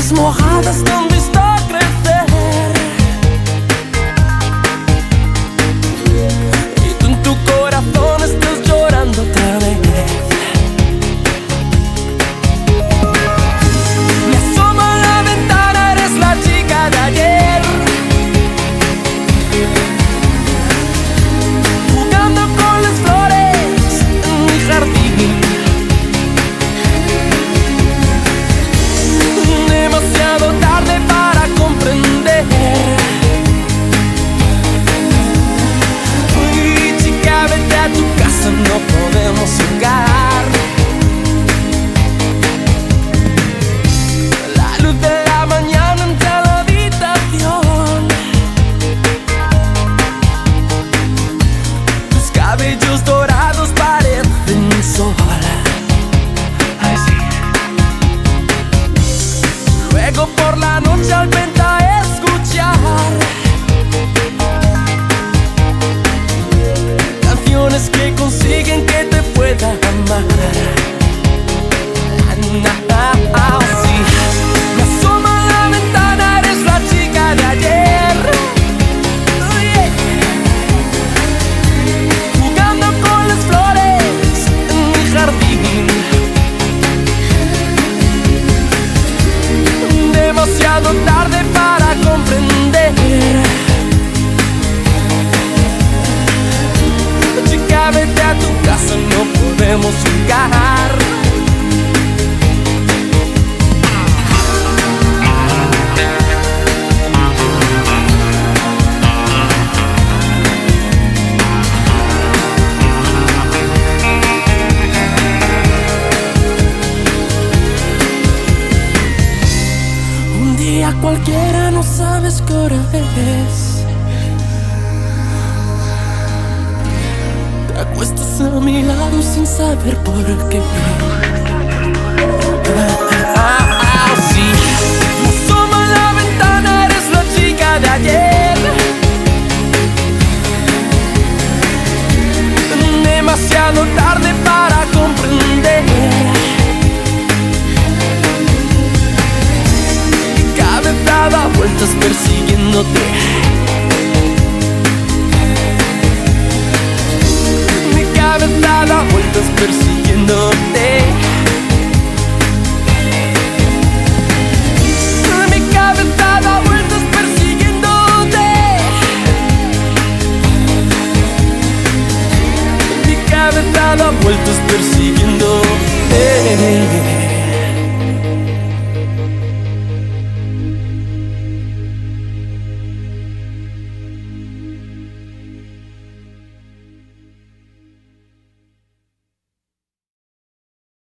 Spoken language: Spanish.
flores mojadas te han visto crecer, y tú en tu corazón estás llorando otra vez. Me asomo a la ventana, eres la chica de ayer, jugando con las flores en mi jardín. Demasiado tarde para comprender. Uy, chica, vete a tu casa, no podemos jugar. La luz de la mañana entra a la habitación, tus cabellos dorados parecen sol. Luego por la noche al venta a escuchar canciones que consiguen que te pueda amar. Sí. Me asomo a la ventana, eres la chica de ayer, jugando con las flores en mi jardín. Demasiado tarde para comprender. Chica, vete a tu casa, no podemos jugar. Un día cualquiera, no sabes qué hora es, te acuestas a mi lado sin saber por qué.